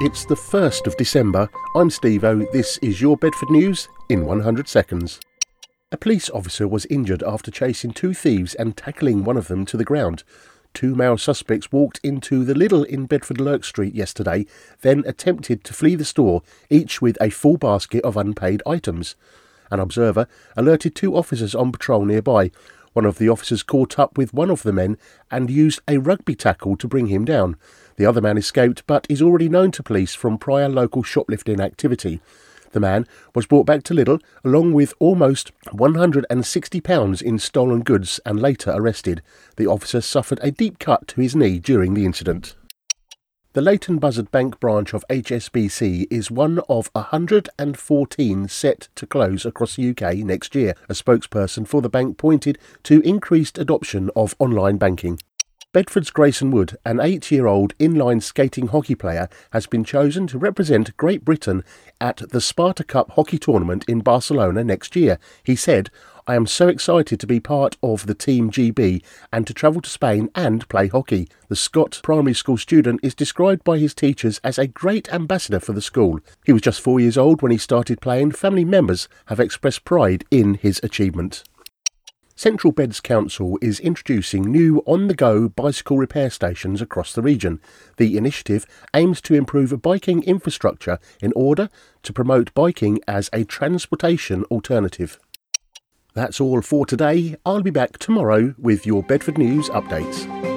It's the 1st of December. I'm Steve-O. This is your Bedford News in 100 seconds. A police officer was injured after chasing two thieves and tackling one of them to the ground. Two male suspects walked into the Lidl in Bedford Lurk Street yesterday, then attempted to flee the store, each with a full basket of unpaid items. An observer alerted two officers on patrol nearby. One of the officers caught up with one of the men and used a rugby tackle to bring him down. The other man escaped but is already known to police from prior local shoplifting activity. The man was brought back to Lidl along with almost £160 in stolen goods and later arrested. The officer suffered a deep cut to his knee during the incident. The Leighton Buzzard Bank branch of HSBC is one of 114 set to close across the UK next year. A spokesperson for the bank pointed to increased adoption of online banking. Bedford's Grayson Wood, an 8-year-old inline skating hockey player, has been chosen to represent Great Britain at the Sparta Cup hockey tournament in Barcelona next year. He said, "I am so excited to be part of the Team GB and to travel to Spain and play hockey." The Scott primary school student is described by his teachers as a great ambassador for the school. He was just 4 years old when he started playing. Family members have expressed pride in his achievement. Central Beds Council is introducing new on-the-go bicycle repair stations across the region. The initiative aims to improve biking infrastructure in order to promote biking as a transportation alternative. That's all for today. I'll be back tomorrow with your Bedford News updates.